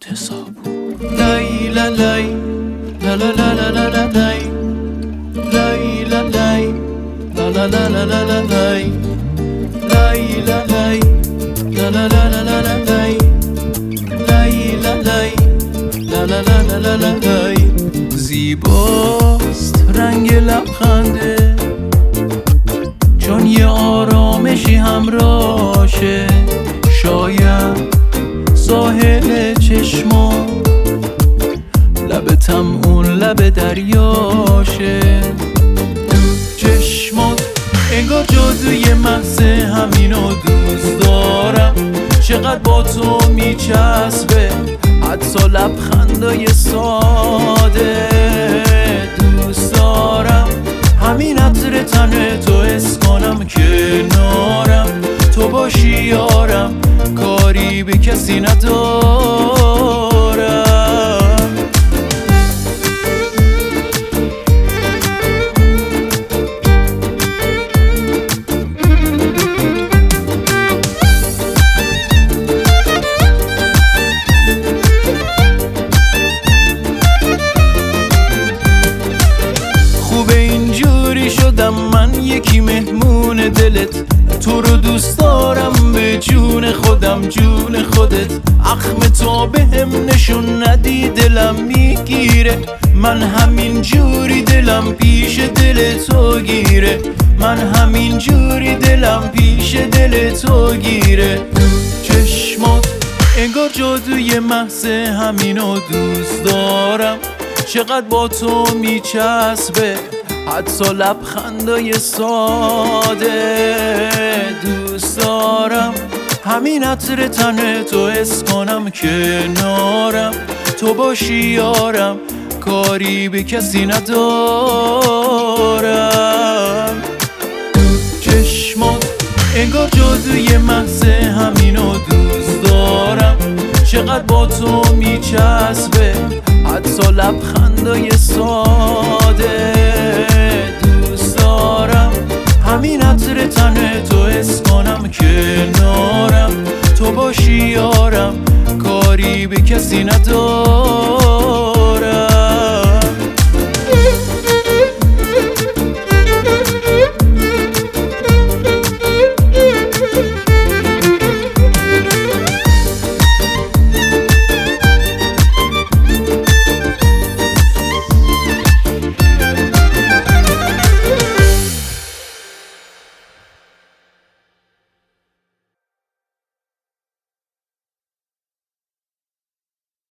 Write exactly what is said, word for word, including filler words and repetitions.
صابون. لای لا لای لا لا لا لا لا لا لای لای لا لای لا لا لا لا لا لا لای لای لا لای لا لا لا لا لا لا لای لای لا لای لا لا لا لا لا لا لای. زیباست رنگ لبخنده چون یه آرامشی همراشه، شاید ساحل چشما لبتم اون لب دریاشه. چشمات انگار جادوی محض، همینو دوست دارم، چقدر با تو میچسبه حتی لبخندای ساده. دوست دارم همین عطر تن تو حس کنم کنارم، تو باشی یارم، کاری به کسی ندارم. خوبه اینجوری شدم من یکی مهمون دلت، تو رو دوست دارم به جون خودم جون خودت. اخم تو به هم نشون ندی دلم میگیره، من همین جوری دلم پیش دل تو گیره، من همین جوری دلم پیش دل تو گیره. چشمات انگار جادوی محض، همینو دوست دارم، چقدر با تو میچسبه حتی لبخندای ساده. دوست دارم همین عطر تن تو حس کنم کنارم، تو باشی یارم، کاری به کسی ندارم. چشمات انگار جادوی محض، همینو دوست دارم، چقدر با تو میچسبه حتی لبخندای ساده. دوست دارم همین عطر تن تو حس کنم کنارم، تو باشی یارم، کاری به کسی ندارم.